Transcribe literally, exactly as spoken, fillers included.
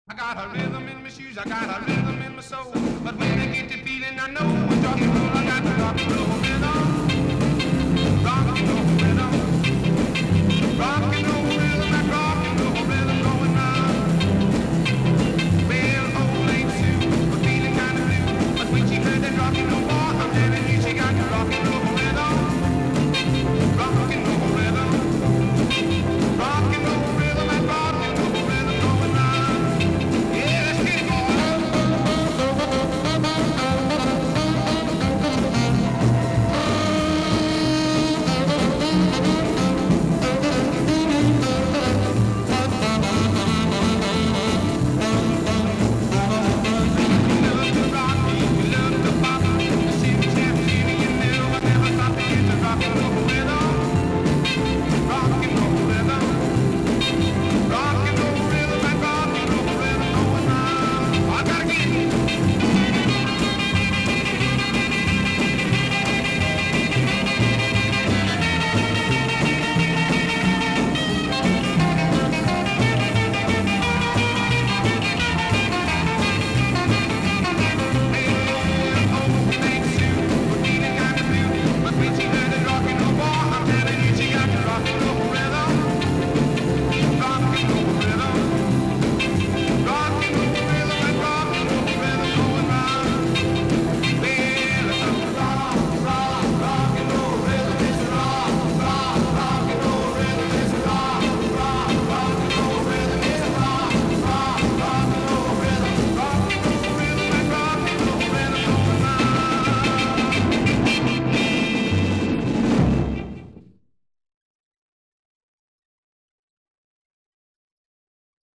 I got a rhythm in my shoes, I got a rhythm in my soul. But when I get the feeling, I know when rock and roll, I got the rock and roll rhythm. Rock and roll rhythm. Rock